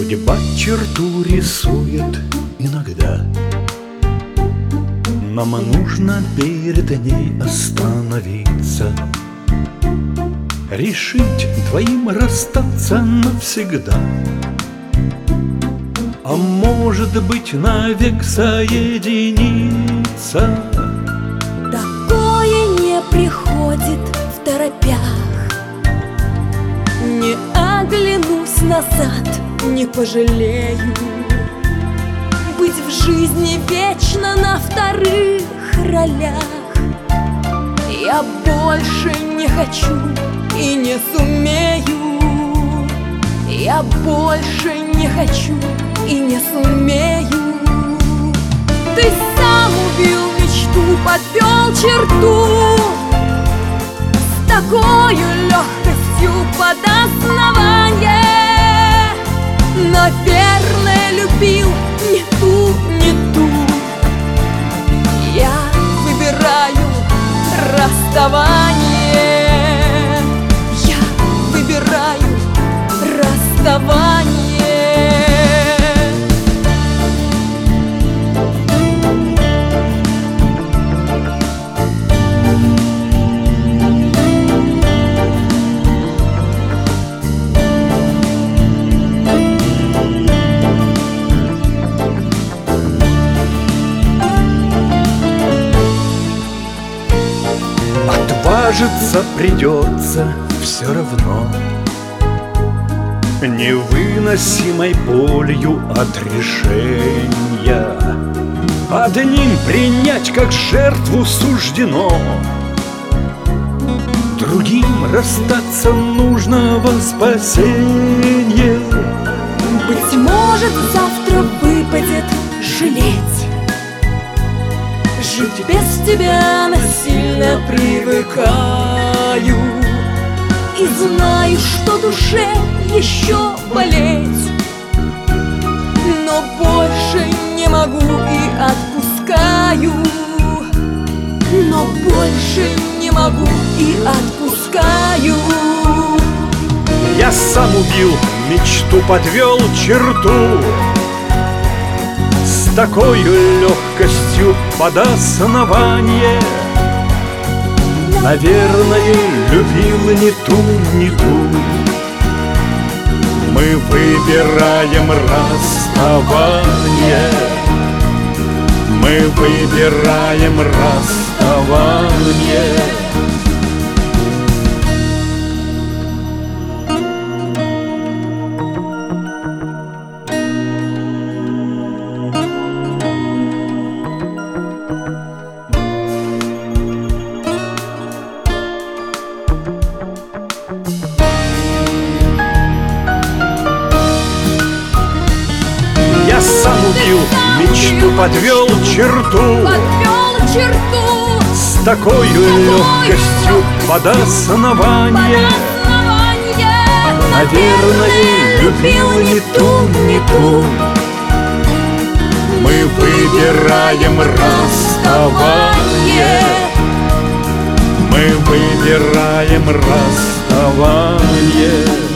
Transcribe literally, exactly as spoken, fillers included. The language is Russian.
Судьба черту рисует иногда, нам нужно перед ней остановиться, решить двоим расстаться навсегда, а может быть навек соединиться. Такое не приходит второпях. Не оглянусь назад, не пожалею. Быть в жизни вечно на вторых ролях я больше не хочу и не сумею. Я больше не хочу и не сумею. Ты сам убил мечту, подвел черту с такою легкостью под основание. Наверное, любил не ту, не ту. Я выбираю расставание. Я выбираю расставание. Отважиться придется все равно, невыносимой болью от решения. Одним принять как жертву суждено, другим расстаться нужно во спасенье. Быть может, завтра выпадет жалеть. Жить без тебя насильно привыкаю и знаю, что душе еще болеть, но больше не могу и отпускаю. Но больше не могу и отпускаю. Я сам убил мечту, подвел черту с такою легкостью под основание. Наверное, любил не ту, не ту. Мы выбираем расставание. Мы выбираем расставание. Я сам убил мечту, подвел черту, подвел черту с такою легкостью под основание. Наверное, любил не ту, не ту. Мы выбираем расставание. Мы выбираем расставание.